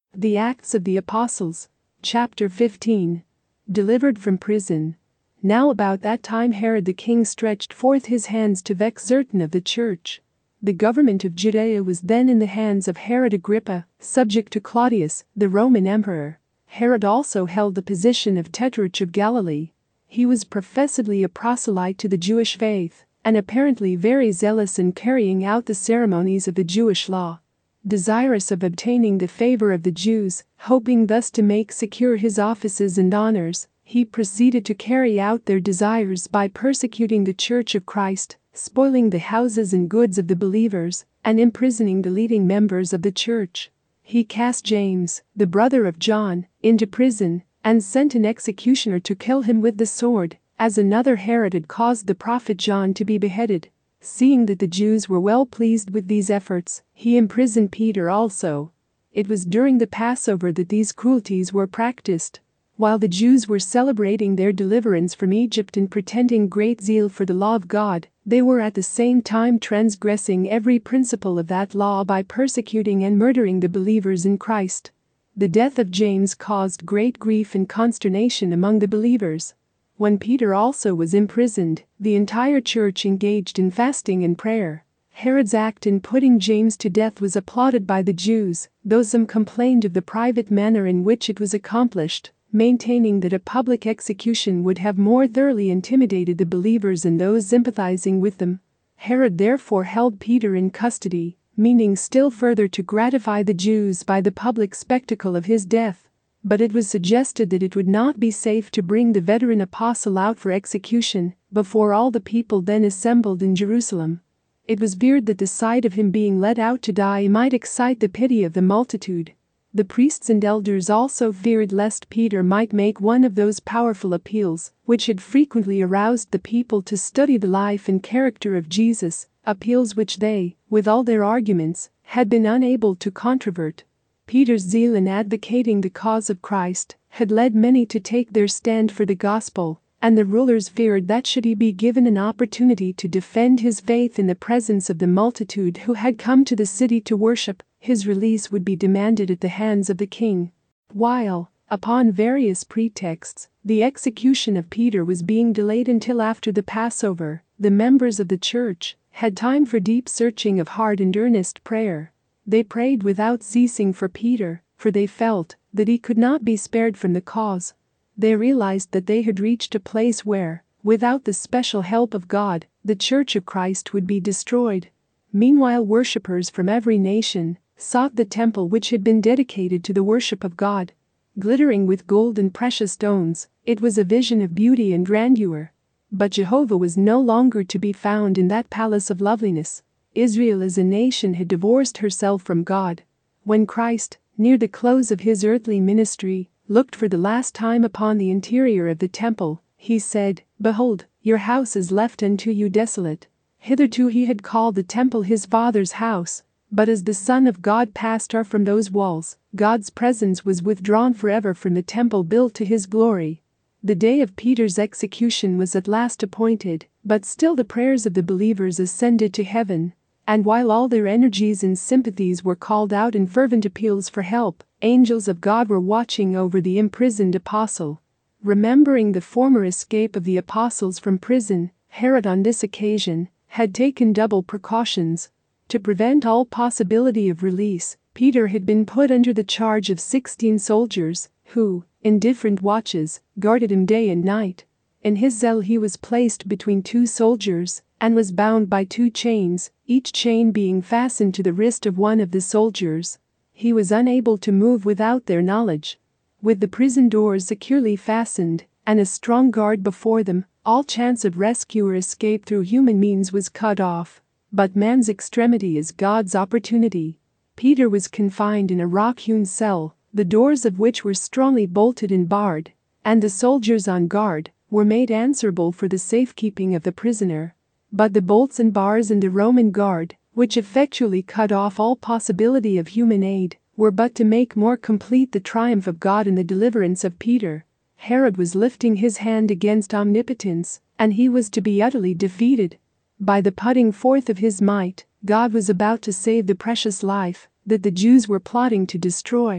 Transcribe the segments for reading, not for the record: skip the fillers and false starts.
The Acts of the Apostles, chapter 15. Delivered from prison. Now about that time Herod the king stretched forth his hands to vex certain of the church. The government of Judea was then in the hands of Herod Agrippa, subject to Claudius, the Roman emperor. Herod also held the position of Tetrarch of Galilee. He was professedly a proselyte to the Jewish faith, and apparently very zealous in carrying out the ceremonies of the Jewish law. Desirous of obtaining the favor of the Jews, hoping thus to make secure his offices and honors, he proceeded to carry out their desires by persecuting the Church of Christ, spoiling the houses and goods of the believers, and imprisoning the leading members of the church. He cast James, the brother of John, into prison, and sent an executioner to kill him with the sword, as another Herod had caused the prophet John to be beheaded. Seeing that the Jews were well pleased with these efforts, he imprisoned Peter also. It was during the Passover that these cruelties were practiced. While the Jews were celebrating their deliverance from Egypt and pretending great zeal for the law of God, they were at the same time transgressing every principle of that law by persecuting and murdering the believers in Christ. The death of James caused great grief and consternation among the believers. When Peter also was imprisoned, the entire church engaged in fasting and prayer. Herod's act in putting James to death was applauded by the Jews, though some complained of the private manner in which it was accomplished, maintaining that a public execution would have more thoroughly intimidated the believers and those sympathizing with them. Herod therefore held Peter in custody, meaning still further to gratify the Jews by the public spectacle of his death. But it was suggested that it would not be safe to bring the veteran apostle out for execution before all the people then assembled in Jerusalem. It was feared that the sight of him being led out to die might excite the pity of the multitude. The priests and elders also feared lest Peter might make one of those powerful appeals which had frequently aroused the people to study the life and character of Jesus, appeals which they, with all their arguments, had been unable to controvert. Peter's zeal in advocating the cause of Christ had led many to take their stand for the gospel, and the rulers feared that should he be given an opportunity to defend his faith in the presence of the multitude who had come to the city to worship, his release would be demanded at the hands of the king. While, upon various pretexts, the execution of Peter was being delayed until after the Passover, the members of the church had time for deep searching of heart and earnest prayer. They prayed without ceasing for Peter, for they felt that he could not be spared from the cause. They realized that they had reached a place where, without the special help of God, the Church of Christ would be destroyed. Meanwhile, worshippers from every nation sought the temple which had been dedicated to the worship of God. Glittering with gold and precious stones, it was a vision of beauty and grandeur. But Jehovah was no longer to be found in that palace of loveliness. Israel as a nation had divorced herself from God. When Christ, near the close of his earthly ministry, looked for the last time upon the interior of the temple, he said, "Behold, your house is left unto you desolate." Hitherto he had called the temple his Father's house, but as the Son of God passed from those walls, God's presence was withdrawn forever from the temple built to his glory. The day of Peter's execution was at last appointed, but still the prayers of the believers ascended to heaven. And while all their energies and sympathies were called out in fervent appeals for help, angels of God were watching over the imprisoned apostle. Remembering the former escape of the apostles from prison, Herod on this occasion had taken double precautions. To prevent all possibility of release, Peter had been put under the charge of 16 soldiers, who, in different watches, guarded him day and night. In his zeal he was placed between 2 soldiers, and was bound by 2 chains, each chain being fastened to the wrist of one of the soldiers. He was unable to move without their knowledge. With the prison doors securely fastened, and a strong guard before them, all chance of rescue or escape through human means was cut off. But man's extremity is God's opportunity. Peter was confined in a rock-hewn cell, the doors of which were strongly bolted and barred, and the soldiers on guard were made answerable for the safekeeping of the prisoner. But the bolts and bars and the Roman guard, which effectually cut off all possibility of human aid, were but to make more complete the triumph of God in the deliverance of Peter. Herod was lifting his hand against omnipotence, and he was to be utterly defeated. By the putting forth of his might, God was about to save the precious life that the Jews were plotting to destroy.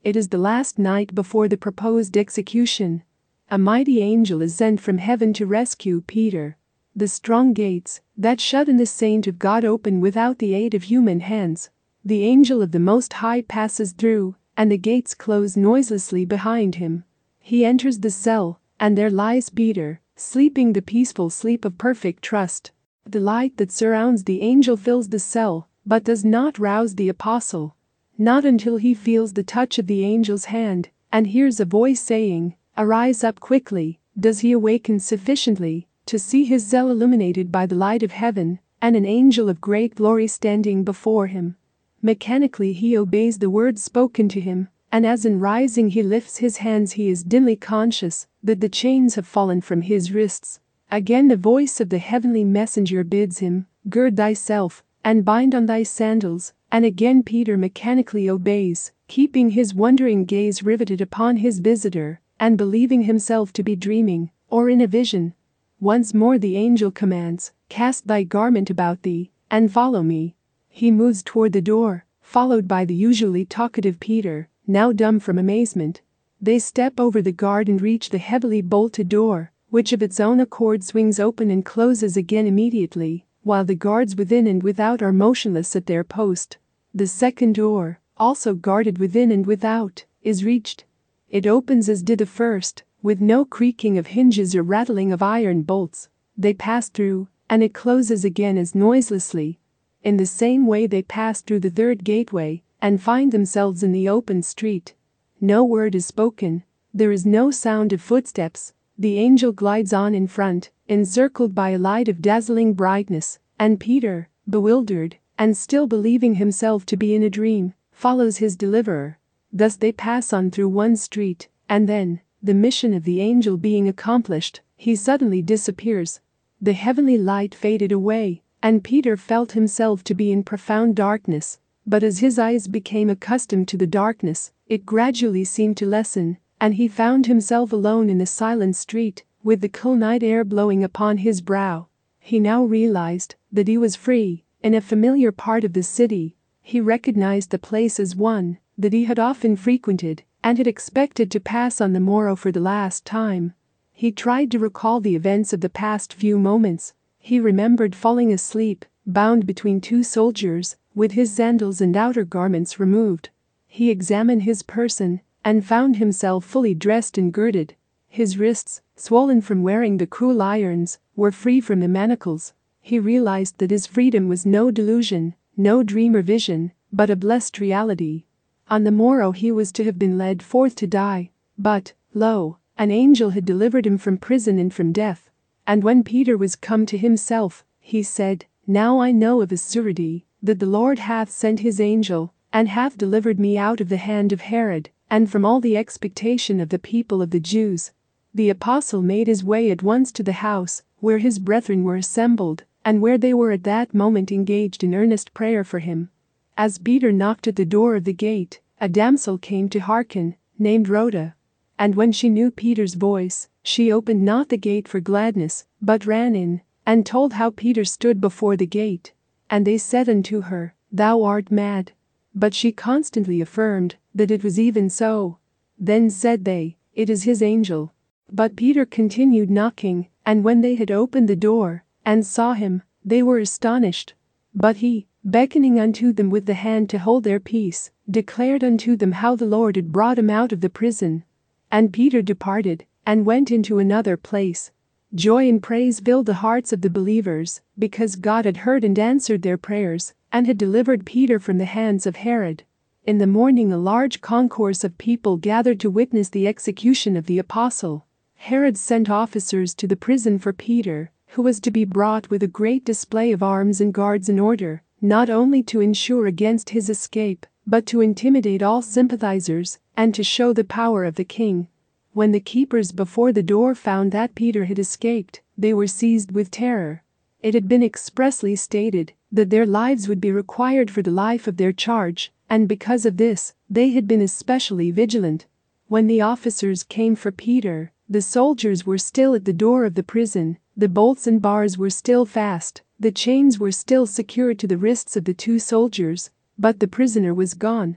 It is the last night before the proposed execution. A mighty angel is sent from heaven to rescue Peter. The strong gates that shut in the saint of God open without the aid of human hands. The angel of the Most High passes through, and the gates close noiselessly behind him. He enters the cell, and there lies Peter, sleeping the peaceful sleep of perfect trust. The light that surrounds the angel fills the cell, but does not rouse the apostle. Not until he feels the touch of the angel's hand and hears a voice saying, "Arise up quickly," does he awaken sufficiently to see his cell illuminated by the light of heaven and an angel of great glory standing before him. Mechanically he obeys the words spoken to him, and as in rising he lifts his hands he is dimly conscious that the chains have fallen from his wrists. Again the voice of the heavenly messenger bids him, "Gird thyself, and bind on thy sandals," and again Peter mechanically obeys, keeping his wondering gaze riveted upon his visitor, and believing himself to be dreaming, or in a vision. Once more the angel commands, "Cast thy garment about thee, and follow me." He moves toward the door, followed by the usually talkative Peter, now dumb from amazement. They step over the guard and reach the heavily bolted door, which of its own accord swings open and closes again immediately, while the guards within and without are motionless at their post. The second door, also guarded within and without, is reached. It opens as did the first, with no creaking of hinges or rattling of iron bolts. They pass through, and it closes again as noiselessly. In the same way they pass through the third gateway and find themselves in the open street. No word is spoken. There is no sound of footsteps. The angel glides on in front, encircled by a light of dazzling brightness, and Peter, bewildered and still believing himself to be in a dream, follows his deliverer. Thus they pass on through one street, and then, the mission of the angel being accomplished, he suddenly disappears. The heavenly light faded away, and Peter felt himself to be in profound darkness, but as his eyes became accustomed to the darkness, it gradually seemed to lessen, and he found himself alone in a silent street, with the cool night air blowing upon his brow. He now realized that he was free, in a familiar part of the city. He recognized the place as one that he had often frequented and had expected to pass on the morrow for the last time. He tried to recall the events of the past few moments. He remembered falling asleep, bound between two soldiers, with his sandals and outer garments removed. He examined his person and found himself fully dressed and girded. His wrists, swollen from wearing the cruel irons, were free from the manacles. He realized that his freedom was no delusion, no dream or vision, but a blessed reality. On the morrow he was to have been led forth to die, but, lo, an angel had delivered him from prison and from death. And when Peter was come to himself, he said, "Now I know of a surety that the Lord hath sent his angel, and hath delivered me out of the hand of Herod, and from all the expectation of the people of the Jews." The apostle made his way at once to the house where his brethren were assembled, and where they were at that moment engaged in earnest prayer for him. As Peter knocked at the door of the gate, a damsel came to hearken, named Rhoda. And when she knew Peter's voice, she opened not the gate for gladness, but ran in, and told how Peter stood before the gate. And they said unto her, "Thou art mad." But she constantly affirmed that it was even so. Then said they, "It is his angel." But Peter continued knocking, and when they had opened the door, and saw him, they were astonished. But he, beckoning unto them with the hand to hold their peace, declared unto them how the Lord had brought him out of the prison. And Peter departed, and went into another place. Joy and praise filled the hearts of the believers, because God had heard and answered their prayers, and had delivered Peter from the hands of Herod. In the morning a large concourse of people gathered to witness the execution of the apostle. Herod sent officers to the prison for Peter, who was to be brought with a great display of arms and guards in order, not only to ensure against his escape, but to intimidate all sympathizers, and to show the power of the king. When the keepers before the door found that Peter had escaped, they were seized with terror. It had been expressly stated that their lives would be required for the life of their charge, and because of this, they had been especially vigilant. When the officers came for Peter, the soldiers were still at the door of the prison, the bolts and bars were still fast, the chains were still secured to the wrists of the two soldiers, but the prisoner was gone.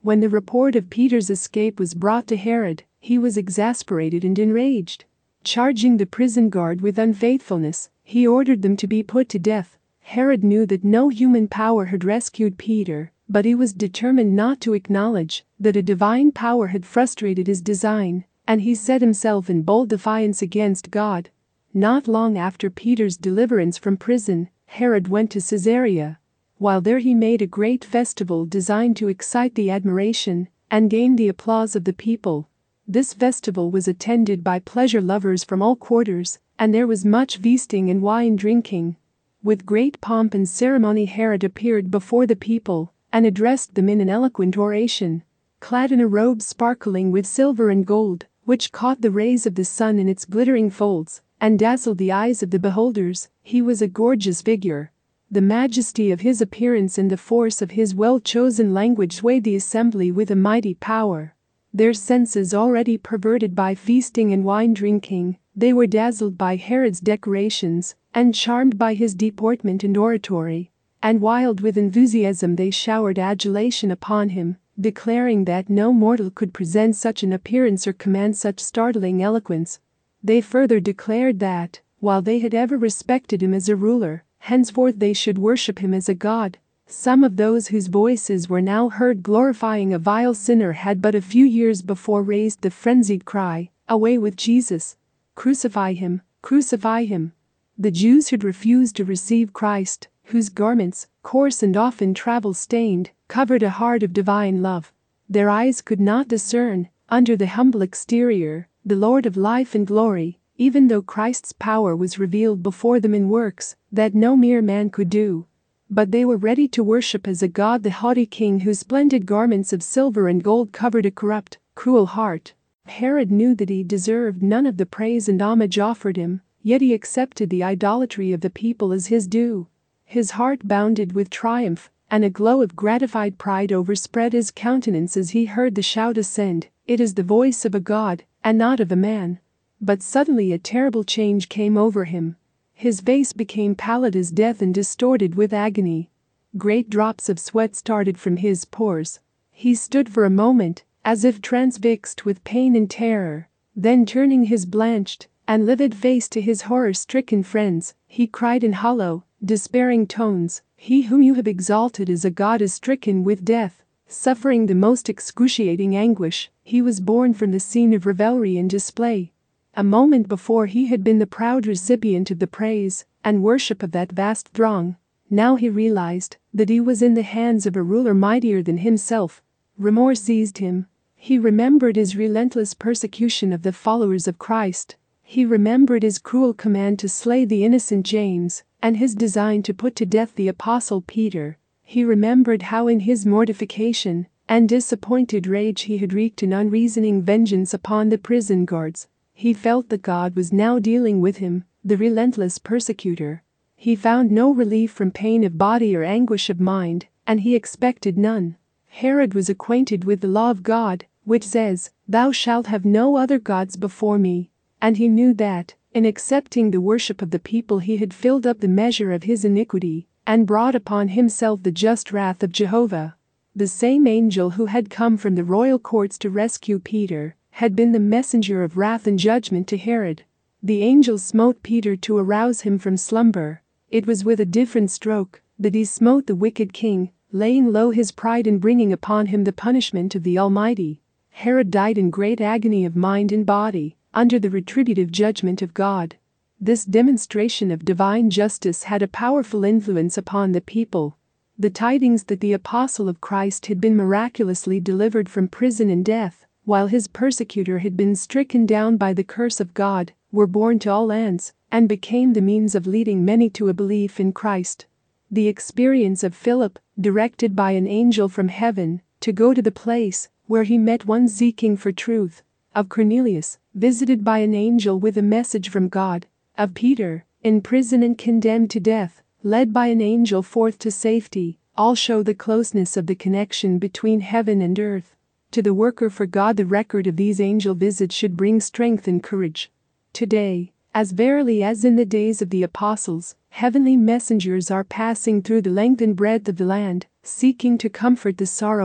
When the report of Peter's escape was brought to Herod, he was exasperated and enraged. Charging the prison guard with unfaithfulness, he ordered them to be put to death. Herod knew that no human power had rescued Peter, but he was determined not to acknowledge that a divine power had frustrated his design, and he set himself in bold defiance against God. Not long after Peter's deliverance from prison, Herod went to Caesarea. While there he made a great festival designed to excite the admiration and gain the applause of the people. This festival was attended by pleasure lovers from all quarters, and there was much feasting and wine drinking. With great pomp and ceremony Herod appeared before the people and addressed them in an eloquent oration. Clad in a robe sparkling with silver and gold, which caught the rays of the sun in its glittering folds and dazzled the eyes of the beholders, he was a gorgeous figure. The majesty of his appearance and the force of his well-chosen language swayed the assembly with a mighty power. Their senses already perverted by feasting and wine drinking, they were dazzled by Herod's decorations and charmed by his deportment and oratory, and wild with enthusiasm they showered adulation upon him, declaring that no mortal could present such an appearance or command such startling eloquence. They further declared that, while they had ever respected him as a ruler, henceforth they should worship him as a god. Some of those whose voices were now heard glorifying a vile sinner had but a few years before raised the frenzied cry, "Away with Jesus! Crucify him! Crucify him!" The Jews had refused to receive Christ, whose garments, coarse and often travel-stained, covered a heart of divine love. Their eyes could not discern, under the humble exterior, the Lord of life and glory, even though Christ's power was revealed before them in works that no mere man could do. But they were ready to worship as a god the haughty king whose splendid garments of silver and gold covered a corrupt, cruel heart. Herod knew that he deserved none of the praise and homage offered him, yet he accepted the idolatry of the people as his due. His heart bounded with triumph, and a glow of gratified pride overspread his countenance as he heard the shout ascend, "It is the voice of a god, and not of a man." But suddenly a terrible change came over him. His face became pallid as death and distorted with agony. Great drops of sweat started from his pores. He stood for a moment, as if transfixed with pain and terror. Then turning his blanched and livid face to his horror-stricken friends, he cried in hollow, despairing tones, "He whom you have exalted as a god is stricken with death." Suffering the most excruciating anguish, he was borne from the scene of revelry and display. A moment before he had been the proud recipient of the praise and worship of that vast throng. Now he realized that he was in the hands of a ruler mightier than himself. Remorse seized him. He remembered his relentless persecution of the followers of Christ. He remembered his cruel command to slay the innocent James and his design to put to death the apostle Peter. He remembered how in his mortification and disappointed rage he had wreaked an unreasoning vengeance upon the prison guards. He felt that God was now dealing with him, the relentless persecutor. He found no relief from pain of body or anguish of mind, and he expected none. Herod was acquainted with the law of God, which says, "Thou shalt have no other gods before me," and he knew that, in accepting the worship of the people he had filled up the measure of his iniquity and brought upon himself the just wrath of Jehovah. The same angel who had come from the royal courts to rescue Peter had been the messenger of wrath and judgment to Herod. The angel smote Peter to arouse him from slumber. It was with a different stroke that he smote the wicked king, laying low his pride and bringing upon him the punishment of the Almighty. Herod died in great agony of mind and body, under the retributive judgment of God. This demonstration of divine justice had a powerful influence upon the people. The tidings that the apostle of Christ had been miraculously delivered from prison and death, while his persecutor had been stricken down by the curse of God, were borne to all ends, and became the means of leading many to a belief in Christ. The experience of Philip, directed by an angel from heaven, to go to the place where he met one seeking for truth, of Cornelius, visited by an angel with a message from God, of Peter, in prison and condemned to death, led by an angel forth to safety, all show the closeness of the connection between heaven and earth. To the worker for God the record of these angel visits should bring strength and courage. Today, as verily as in the days of the apostles, heavenly messengers are passing through the length and breadth of the land, seeking to comfort the sorrowing,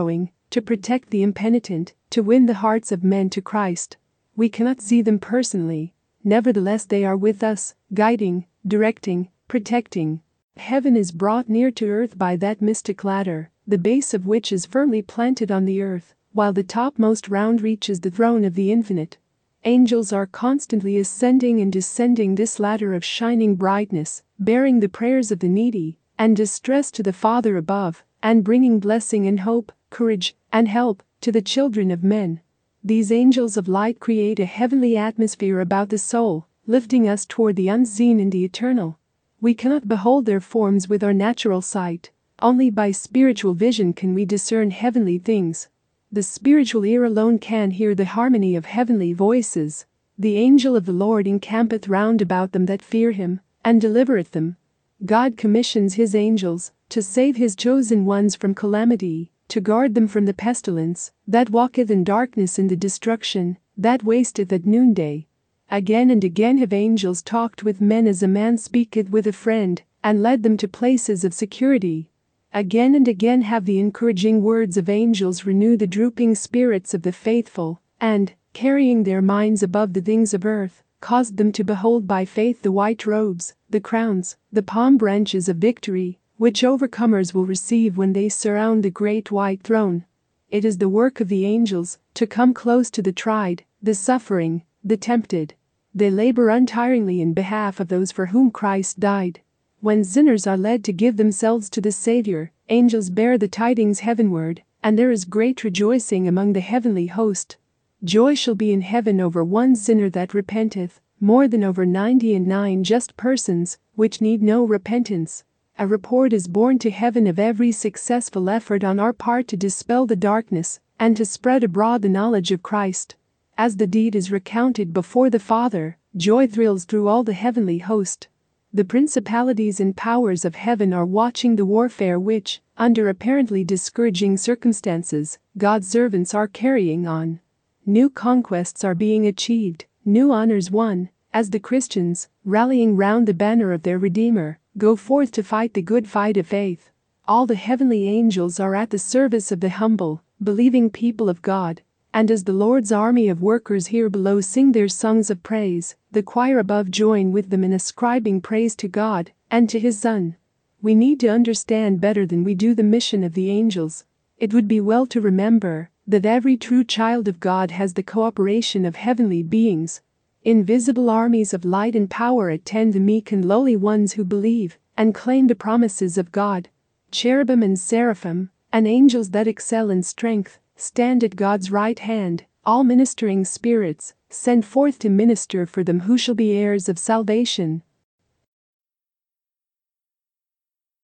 to protect the impenitent, to win the hearts of men to Christ. We cannot see them personally, nevertheless they are with us, guiding, directing, protecting. Heaven is brought near to earth by that mystic ladder, the base of which is firmly planted on the earth, while the topmost round reaches the throne of the Infinite. Angels are constantly ascending and descending this ladder of shining brightness, bearing the prayers of the needy and distress to the Father above, and bringing blessing and hope, courage, and help to the children of men. These angels of light create a heavenly atmosphere about the soul, lifting us toward the unseen and the eternal. We cannot behold their forms with our natural sight. Only by spiritual vision can we discern heavenly things. The spiritual ear alone can hear the harmony of heavenly voices. The angel of the Lord encampeth round about them that fear him, and delivereth them. God commissions his angels to save his chosen ones from calamity, to guard them from the pestilence that walketh in darkness, in the destruction that wasteth at noonday. Again and again have angels talked with men as a man speaketh with a friend, and led them to places of security. Again and again have the encouraging words of angels renewed the drooping spirits of the faithful, and, carrying their minds above the things of earth, caused them to behold by faith the white robes, the crowns, the palm branches of victory, which overcomers will receive when they surround the great white throne. It is the work of the angels to come close to the tried, the suffering, the tempted. They labor untiringly in behalf of those for whom Christ died. When sinners are led to give themselves to the Savior, angels bear the tidings heavenward, and there is great rejoicing among the heavenly host. Joy shall be in heaven over one sinner that repenteth, more than over 99 just persons, which need no repentance. A report is borne to heaven of every successful effort on our part to dispel the darkness, and to spread abroad the knowledge of Christ. As the deed is recounted before the Father, joy thrills through all the heavenly host. The principalities and powers of heaven are watching the warfare which, under apparently discouraging circumstances, God's servants are carrying on. New conquests are being achieved, new honors won, as the Christians, rallying round the banner of their Redeemer, go forth to fight the good fight of faith. All the heavenly angels are at the service of the humble, believing people of God. And as the Lord's army of workers here below sing their songs of praise, the choir above join with them in ascribing praise to God and to His Son. We need to understand better than we do the mission of the angels. It would be well to remember that every true child of God has the cooperation of heavenly beings. Invisible armies of light and power attend the meek and lowly ones who believe and claim the promises of God. Cherubim and seraphim, and angels that excel in strength, stand at God's right hand, all ministering spirits, sent forth to minister for them who shall be heirs of salvation.